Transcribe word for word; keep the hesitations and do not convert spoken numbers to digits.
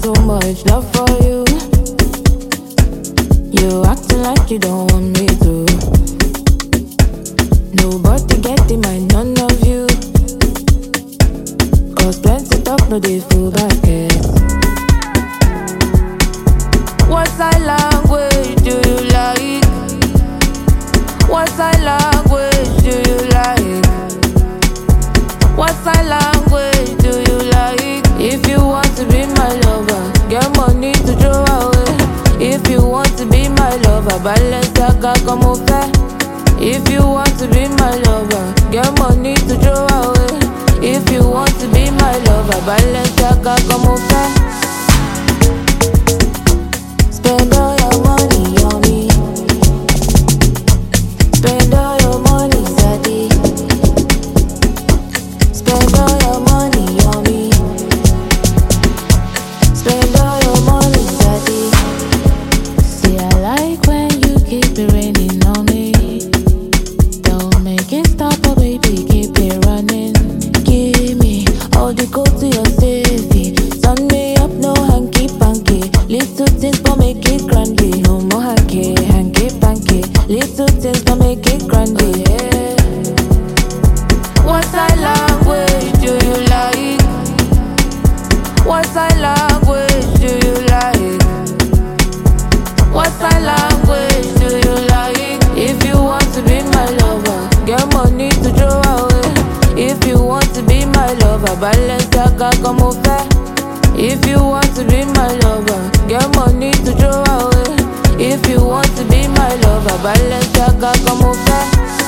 so much love for you. You acting like you don't want me to. Nobody get in my none of you. Cause plenty talk no dey full basket. What sign language do you like? What sign language do you like? What sign language do you like? If you want to be my lover, get money to throw away. If you want to be my lover, Balenciaga come over. If you want to be my lover, get money to throw away. If you want to be my lover, Balenciaga come over. Spend all your money on me. Spend all your money, Zaddy. Spend all your money on me. Spend all your money, Zaddy. See, I like when you keep it raining on me. Don't make it stop, oh baby, keep it running. Give me all the code to your safety. Turn me up, no hanky panky. Little things but make it grandy. No more hanky, hanky panky. Little things but make it grandy. Yeah. What sign language do you like? What sign language do you like? What sign language do you like? If you want to be my lover, get money to throw away. If you want to be my lover, Balenciaga come over. If you want to be my lover, get money to throw away. If you want to be my lover, Balenciaga come over.